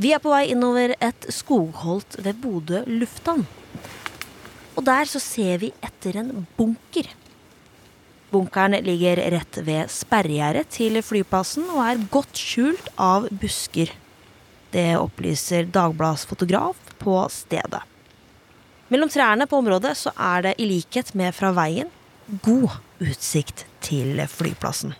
Vi på vei innover et skogholt ved Bodø lufthavn. Og der så ser vi etter en bunker. Bunkeren ligger rett ved sperregjerdet til flyplassen og godt skjult av busker. Det opplyser Dagbladets fotograf på stedet. Mellom trærne på området så det I likhet med fra veien god utsikt til flyplassen.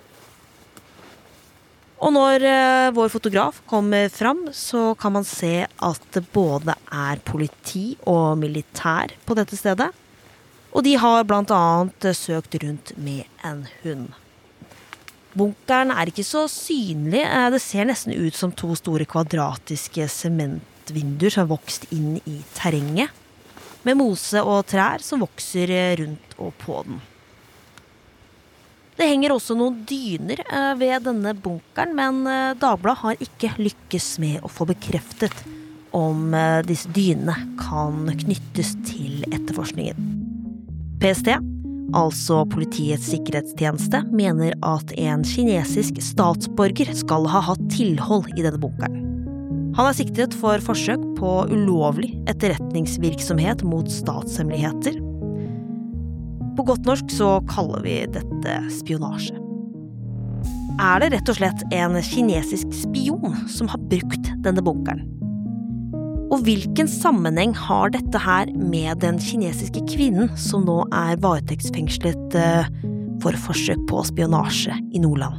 Og når vår fotograf kommer fram, så kan man se at det både politi og militær på dette stedet. Og de har blant annet søkt rundt med en hund. Bunkeren ikke så synlig. Det ser nesten ut som to store kvadratiske sementvinduer som har vokst inn I terrenget, med mose og trær som vokser rundt og på den. Det henger også noen dyner ved denne bunkeren, men Dagbladet har ikke lykkes med å få bekreftet om disse dynene kan knyttes til etterforskningen. PST, altså Politiets sikkerhetstjeneste, mener at en kinesisk statsborger skal ha hatt tilhold I denne bunkeren. Han siktet for forsøk på ulovlig etterretningsvirksomhet mot statshemmeligheter. På godt norsk så kaller vi dette spionasje. Det rett og slett en kinesisk spion som har brukt denne bunkeren? Og hvilken sammenheng har dette her med den kinesiske kvinnen som nå varetektsfengslet for forsøk på spionasje I Nordland?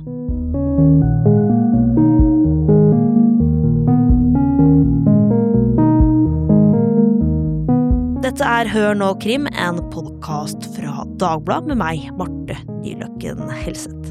Dette Hør nå krim, en podcast fra Dagbladet med meg, Marte Nyløkken Helseth.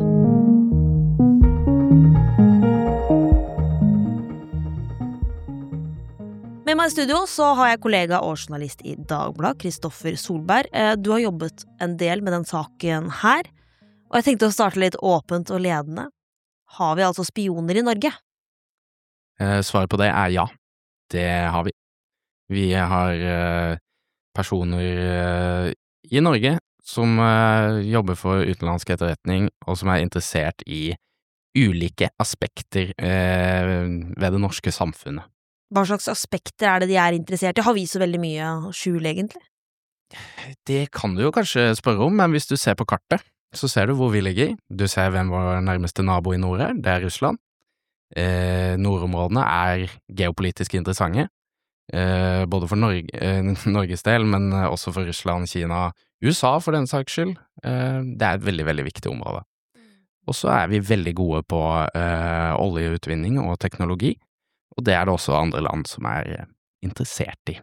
Med meg I studio så har jeg kollega og journalist I Dagbladet, Kristoffer Solberg. Du har jobbet en del med den saken her, og jeg tenkte å starte litt åpent og ledende. Har vi altså spioner I Norge? Svaret på det ja. Det har vi. Vi har personer I Norge som jobber for utenlandsk etterretning, og som interessert I ulike aspekter ved det norske samfunnet. Hva slags aspekter det de interessert I? Har vi så veldig mye å skjule egentlig? Det kan du jo kanskje spørre om, men hvis du ser på kartet, så ser du hvor vi ligger. Du ser hvem vår nærmeste nabo I nord det Russland. Nordområdene geopolitisk interessante. Både for Norges del, men også for Russland, Kina, USA for den saks skyld. Det et veldig, veldig viktig område. Og så vi veldig gode på oljeutvinning og teknologi, og det det også andre land som interessert I.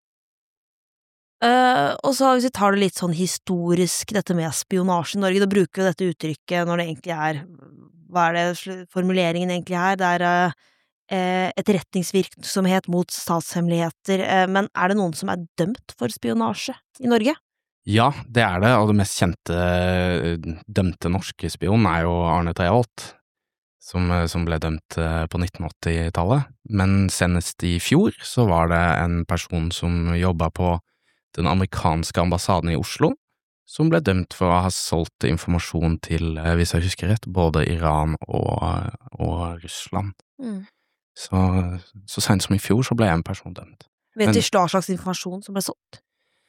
Og så hvis vi tar det litt sånn historisk, dette med spionasje I Norge, da bruker vi dette uttrykket når det egentlig hva det formuleringen egentlig det etterretningsvirksomhet mot statshemmeligheter, men det noen som dømt for spionasje I Norge? Ja, det det, og det mest kjente dømte norske spion jo Arne Treholt, som ble dømt på 1980-tallet. Men senest I fjor så var det en person som jobbet på den amerikanske ambassaden I Oslo, som ble dømt for å ha solgt informasjon til, hvis jeg husker rett, både Iran og Russland. Så sent som I fjor så ble en person dømt. Vet du hva slags informasjon som ble solgt?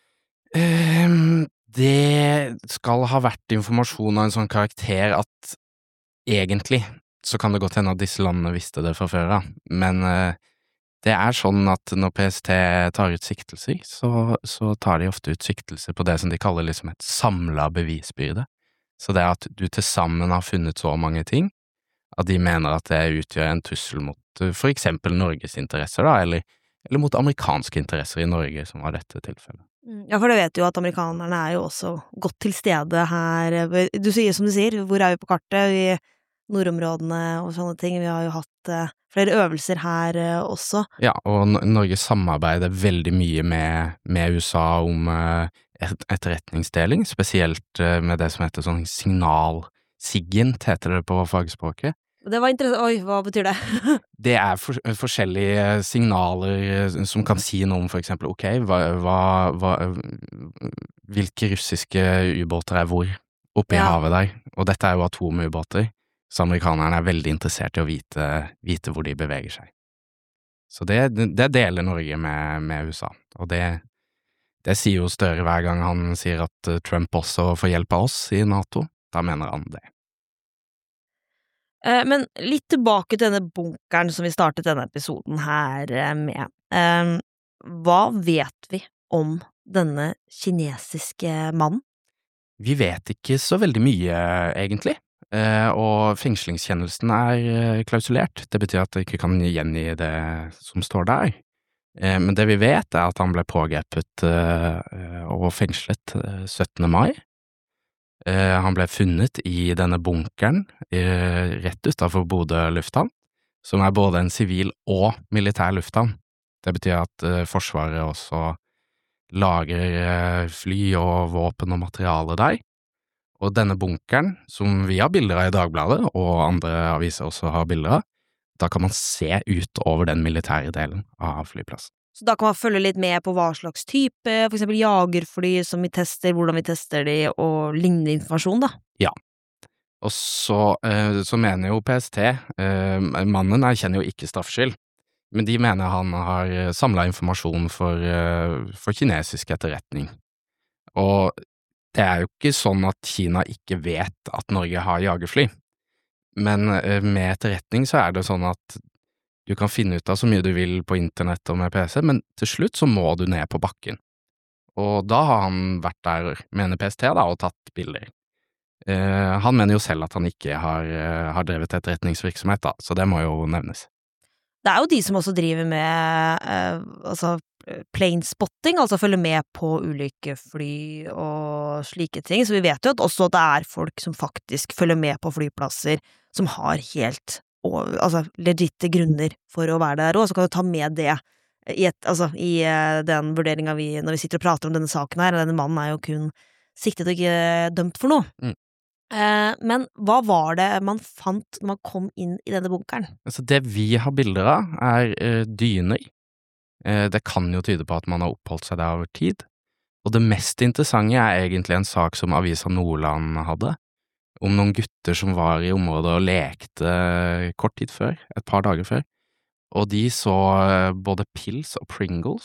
Det skal ha vært informasjon av en sånn karakter at egentlig så kan det godt hende at disse landene visste det fra før av, men det sånn at når PST tar ut siktelser, så tar de ofte ut siktelser på det som de kaller liksom et samlet bevisbyrde. Så det at du til sammen har funnet så mange ting, at de mener at det utgjør en trussel mot for eksempel Norges interesser da, eller mot amerikanske interesser I Norge, som var dette tilfellet. Ja, for det vet jo at amerikanerne jo også godt til stede her. Du sier som du sier, hvor vi på kartet? I nordområdene og sånne ting. Vi har jo hatt flere øvelser her også. Ja, og Norge samarbeider veldig mye med USA om etterretningsdeling, spesielt med det som heter sånn signal-SIGINT, heter det på fagspråket. Det var interessant. Oi, hva betyr det? Det forskjellige signaler som kan si noe om for eksempel, ok, hvilke russiske ubåter hvor oppe I havet der, og dette jo atomubåter, så amerikanerne veldig interessert I å vite hvor de beveger seg. Så det deler Norge med USA, og det sier jo Støre hver gang han sier at Trump også får hjelp av oss i NATO. Da mener han det. Men litt tilbake til denne bunkeren som vi startet denne episoden her med. Hva vet vi om denne kinesiske mannen? Vi vet ikke så veldig mye, egentlig. Og fengslingskjennelsen klausulert. Det betyr at jeg ikke kan gjengi det som står der. Men det vi vet at han ble pågrepet og fengslet 17. mai. Han ble funnet i denne bunkeren rett utenfor Bodø lufthavn, som både en sivil og militær lufthavn. Det betyr at Forsvaret også lagrer fly og våpen og materiale der. Og denne bunkeren, som vi har bilder av i Dagbladet, og andre aviser også har bilder av, da kan man se ut over den militære delen av flyplassen. Så da kan man følge litt med på hva slags type, for eksempel jagerfly som vi tester, hvordan vi tester de, og lignende informasjon da? Ja. Og så mener jo PST, mannen erkjenner jo ikke straffskyld, men de mener han har samlet informasjon for kinesisk etterretning. Og det jo ikke sånn at Kina ikke vet at Norge har jagerfly, men med etterretning så det sånn at du kan finne ut av så mye du vil på internett og med PC, men til slutt så må du ned på bakken. Og da har han vært der, mener PST da, og tatt bilder. Han mener jo selv at han ikke har drevet etterretningsvirksomhet da, så det må jo nevnes. Det jo de som også driver med plane spotting, altså følger med på ulike fly og slike ting, så vi vet jo at også det folk som faktisk følger med på flyplasser som har helt legitte grunner for å være der, og så kan du ta med det i den vurderingen når vi sitter og prater om denne saken her. Denne mannen jo kun siktet og ikke dømt for noe. Men hva var det man fant når man kom inn i denne bunkeren? Altså det vi har bilder av dyner. Det kan jo tyde på at man har oppholdt seg der over tid. Og det mest interessante egentlig en sak som Avisa Nordland hadde, om noen gutter som var i området og lekte kort tid før, et par dager før. Og de så både pils og Pringles,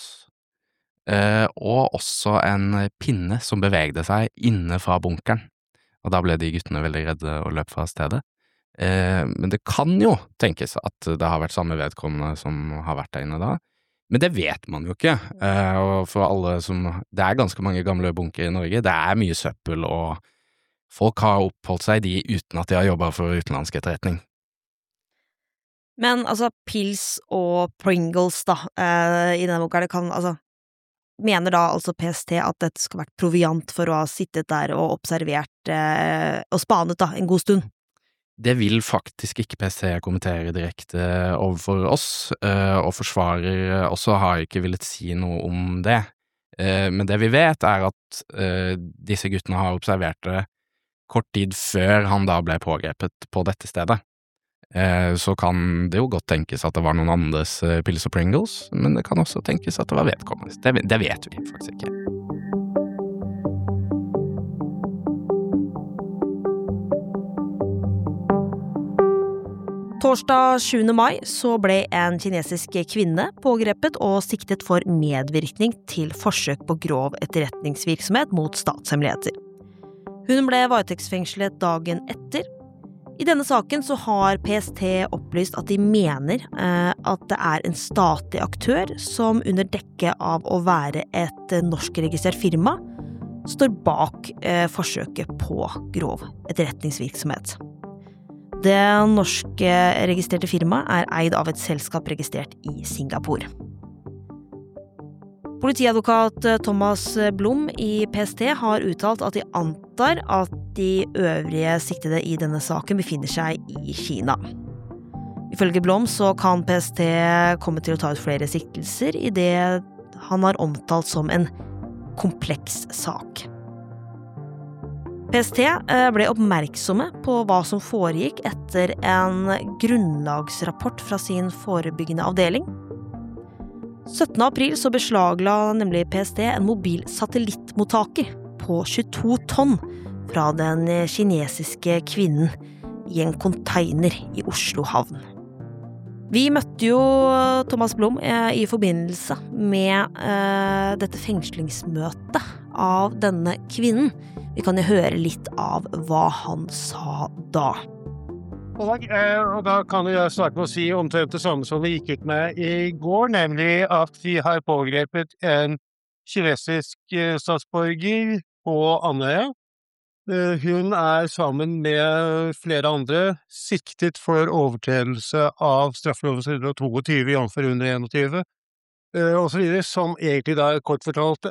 og også en pinne som bevegde seg inne fra bunkeren. Og da ble de guttene veldig redde og løp fra stedet. Men det kan jo tenkes at det har vært samme vedkommende som har vært der inne da. Men det vet man jo ikke, og for alle det ganske mange gamle bunker i Norge, det mye søppel, og folk har oppholdt seg i de uten at de har jobbet for utenlandsk etterretning. Men pils og Pringles da, i denne boka, mener da PST at dette skal vært proviant for å ha sittet der og observert og spanet da, en god stund? Det vil faktisk ikke PST kommentere direkte overfor oss, og forsvarer også har ikke villet si noe om det. Men det vi vet at disse guttene har observert det kort tid før han da ble pågrepet på dette stedet. Så kan det jo godt tenkes at det var noen andres pils og Pringles, men det kan også tenkes at det var vedkommende. Det vet vi faktisk ikke. Torsdag 7. mai så ble en kinesisk kvinne pågrepet og siktet for medvirkning til forsøk på grov etterretningsvirksomhet mot statshemmeligheter. Hun ble varetektsfengslet dagen etter. I denne saken så har PST opplyst at de mener at det en statlig aktør som under dekke av å være et norskregistrert firma står bak forsøket på grov etterretningsvirksomhet. Det norske registrerte firmaet eid av et selskap registrert i Singapore. Politiadvokat Thomas Blom i PST har uttalt at de antar at de øvrige siktede i denne saken befinner seg i Kina. Ifølge Blom så kan PST komme til å ta ut flere siktelser i det han har omtalt som en kompleks sak. PST ble oppmerksomme på hva som foregikk etter en grunnlagsrapport fra sin forebyggende avdeling. 17. april så beslagla nemlig PST en mobil satellittmottaker på 22 tonn fra den kinesiske kvinnen i en container i Oslo havn. Vi møtte jo Thomas Blom i forbindelse med dette fengslingsmøtet av denne kvinnen. Vi kan jo høre litt av hva han sa da. Og da kan jeg starte med å si omtrent det samme som vi gikk ut med i går, nemlig at vi har pågrepet en kinesisk statsborger på Andøya. Hun sammen med flere andre siktet for overtredelse av straffelovens 122, jf. 121, og så videre, som egentlig da kort fortalt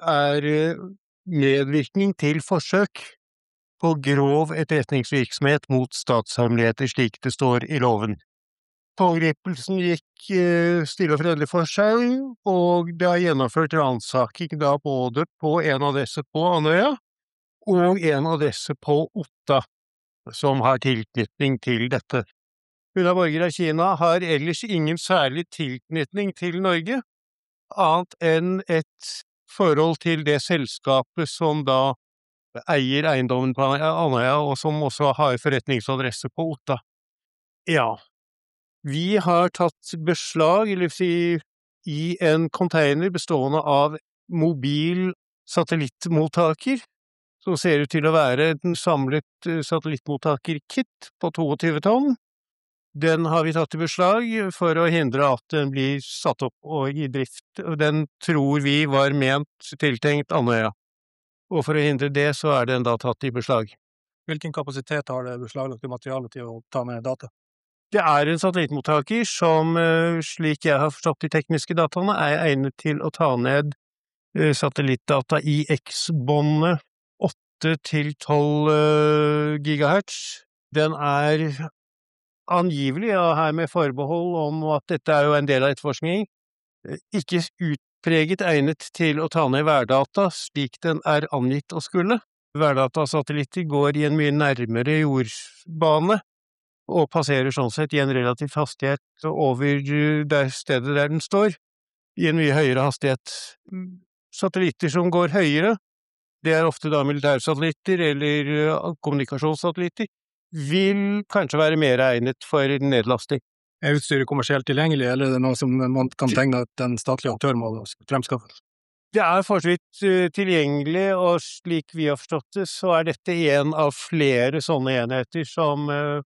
medvirkning til forsøk på grov etterretningsvirksomhet mot statshemmeligheter, slik det står i loven. Pågripelsen gikk stille og fredelig for seg, og det har gjennomført ransaking da både på en adresse på Andøya, og en adresse på Otta, som har tilknytning til dette. Hun borger av Kina, har ellers ingen særlig tilknytning til Norge, annet enn et forhold til det selskapet som da eier eiendommen på Andøya, og som også har forretningsadresse på Otta. Ja, vi har tatt beslag, eller i en container bestående av mobil satellittmottaker, som ser ut til å være en samlet satellittmottaker-kit på 22 tonn. Den har vi tatt i beslag for å hindre at den blir satt opp og i drift. Den tror vi var ment tiltenkt Andøya. Og for å hindre det, så den da tatt i beslag. Hvilken kapasitet har det beslaglagte materialet til å ta med data? Det en satellittmottaker som, slik jeg har forstått de tekniske dataene, egnet til å ta ned satellittdata i X-båndet 8 til 12 gigahertz. Den angivelig, her med forbehold om at dette jo en del av etterforskning, ikke utpreget egnet til å ta ned værdata slik den angitt å skulle. Værdatasatellitter går i en mye nærmere jordbane, og passerer sånn sett i en relativ hastighet over det stedet der den står, i en mye høyere hastighet. Satellitter som går høyere, det ofte da militærsatellitter eller kommunikasjonssatellitter, vil kanskje være mer egnet for nedlasting. Utstyret kommersielt tilgjengelig, eller det noe som man kan tegne at en statlig aktør må fremskaffe? Det for så vidt tilgjengelig, og slik vi har forstått det, så dette en av flere sånne enheter som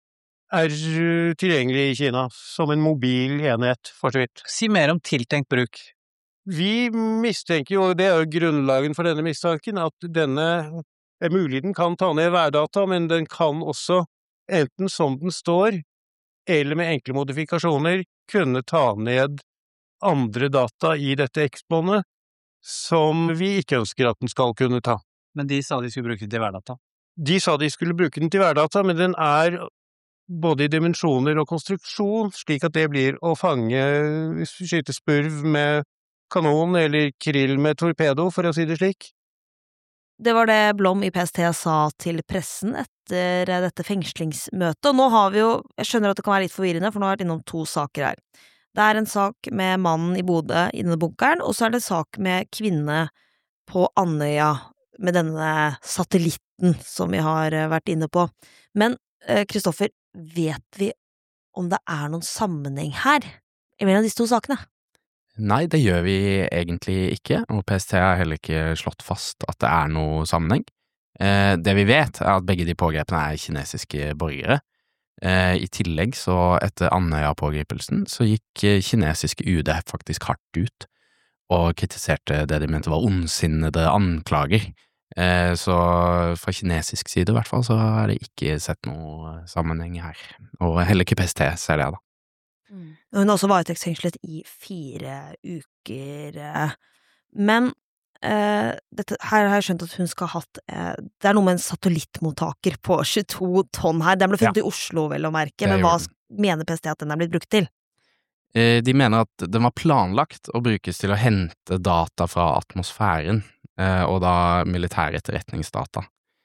tilgjengelig i Kina, som en mobil enhet, for så vidt. Si mer om tiltenkt bruk. Vi mistenker jo, og det jo grunnlagen for denne mistanken, at denne mulig den kan ta ned værdata, men den kan også, enten som den står, eller med enkle modifikasjoner, kunne ta ned andre data i dette X-båndet, som vi ikke ønsker at den skal kunne ta. Men de sa de skulle bruke den til værdata? De sa de skulle bruke den til værdata, men den både i dimensjoner og konstruksjon, slik at det blir å skyte spurv med kanon eller krill med torpedo, for å si det slik. Det var det Blom i PST sa til pressen etter dette fengslingsmøtet, og nå har vi jo, jeg skjønner at det kan være litt forvirrende, for nå har jeg vært innom 2 saker her. Det en sak med mannen i Bodø i denne bunkeren, og så det en sak med kvinne på Andøya, med denne satellitten som vi har vært inne på. Men, Kristoffer, vet vi om det noen sammenheng her, mellom disse 2 sakene? Nei, det gjør vi egentlig ikke, og PST har heller ikke slått fast at det noe sammenheng. Det vi vet at begge de pågrepene kinesiske borgere. I tillegg så etter Andøya-pågripelsen så gikk kinesiske UD faktisk hardt ut og kritiserte det de mente var ondsinnede anklager. Så fra kinesisk side i hvert fall så har det ikke sett noe sammenheng her, og heller ikke PST ser det da. Hun har også varetektsfengslet i 4 uker, men her har jeg skjønt at hun skal ha hatt, det noe med en satellittmottaker på 22 tonn her, den ble funnet i Oslo vel å merke, men hva mener PST at den blitt brukt til? De mener at den var planlagt å brukes til å hente data fra atmosfæren, og da militære etterretningsdata.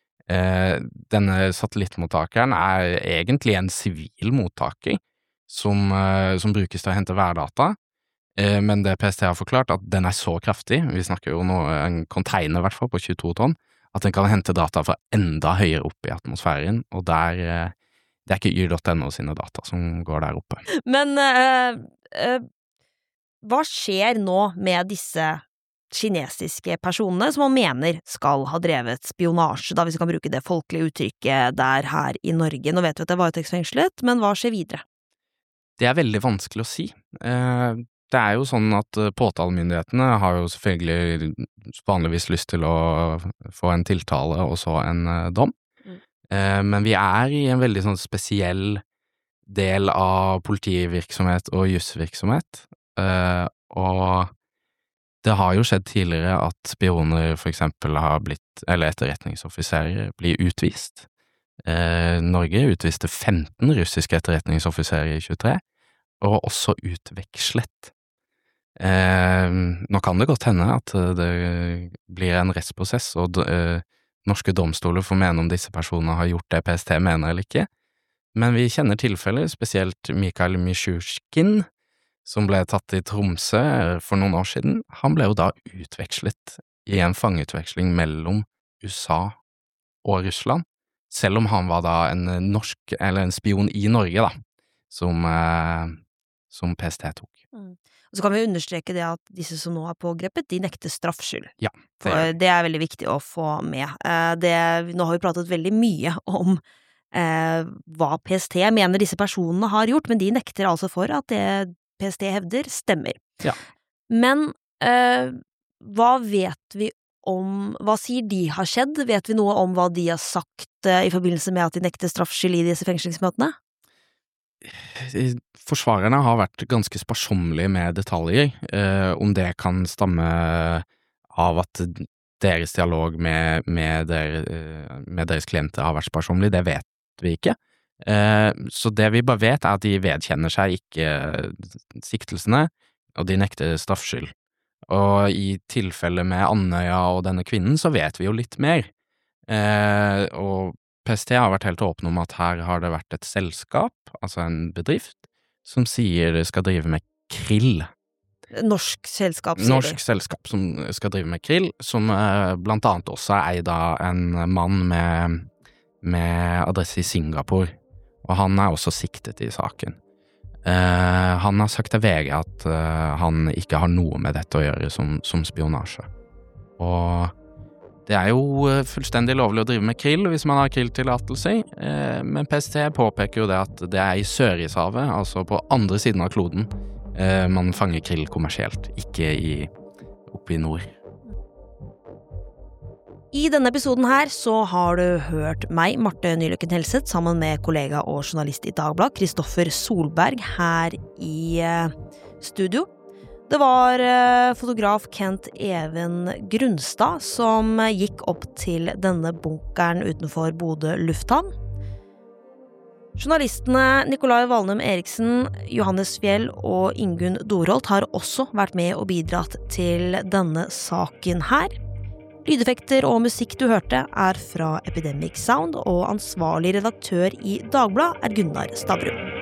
Denne satellittmottakeren egentlig en sivil mottaker, som brukes til å hente værdata, men det PST har forklart at den så kraftig, vi snakker jo nå en container i hvert fall på 22 tonn, at den kan hente data fra enda høyere opp i atmosfæren, og der Det er ikke yr.no sine data som går der oppe. Men hva skjer nå med disse kinesiske personene som man mener skal ha drevet spionasje, da hvis vi kan bruke det folkelige uttrykket der her i Norge? Nå vet vi at det er varetektsfengslet, men hva skjer videre? Det er veldig vanskelig å si. Det er jo sånn at påtalemyndighetene har jo selvfølgelig vanligvis lyst til å få en tiltale og så en dom. Men vi er i en veldig sånn spesiell del av politivirksomhet og jusvirksomhet, og det har jo skjedd tidligere at spioner for eksempel har blitt, eller etterretningsoffiserer, blir utvist. Norge utviste 15 russiske etterretningsoffiserer i 23, og også utvekslet. Nå kan det godt hende at det blir en rettsprosess, og norske domstoler får mene om disse personene har gjort det PST mener eller ikke. Men vi kjenner tilfeller, spesielt Mikhail Misjurskin, som ble tatt i Tromsø for noen år siden. Han ble jo da utvekslet i en fangeutveksling mellom USA og Russland, selv om han var da en norsk, eller en spion i Norge da, som PST tok. Og så kan vi understreke det at disse som nå er pågrepet, de nekter straffskyld. Ja, det er veldig viktig å få med. Nå har vi pratet veldig mye om hva PST mener disse personene har gjort, men de nekter altså for at det PST hevder stemmer. Ja. Men hva vet vi om, hva sier de har skjedd? Vet vi noe om hva de har sagt i forbindelse med at de nekter straffskyld i disse fengslingsmøtene? Forsvarerne har vært ganske sparsommelige med detaljer. Om det kan stamme av at deres dialog med deres klienter har vært sparsommelig, det vet vi ikke. Så det vi bare vet er at de vedkjenner seg ikke siktelsene, og de nekter straffskyld. Og i tilfelle med Andøya og denne kvinnen så vet vi jo litt mer. Og PST har vært helt åpne om at her har det vært et selskap, altså en bedrift, som sier det skal drive med krill. Norsk selskap, sier Norsk selskap som skal drive med krill, som blant annet også er eid av en mann med adresse i Singapore, og han er også siktet i saken. Han har sagt til VG at han ikke har noe med dette å gjøre som spionasje. Og det er jo fullstendig lovlig å drive med krill hvis man har krilltillatelse, men PST påpeker jo det at det er i Sørishavet, altså på andre siden av kloden, man fanger krill kommersielt, ikke oppe i nord. I denne episoden her så har du hørt meg, Marte Nyløkken Helseth, sammen med kollega og journalist i Dagbladet, Kristoffer Solberg, her i studio. Det var fotograf Kent Even Grunstad som gikk opp til denne bunkeren utenfor Bodø lufthavn. Journalistene Nikolai Valnem Eriksen, Johannes Fjell og Ingunn Dorholt har også vært med og bidratt til denne saken her. Lydeffekter og musikk du hørte er fra Epidemic Sound, og ansvarlig redaktør i Dagbladet er Gunnar Stavrum.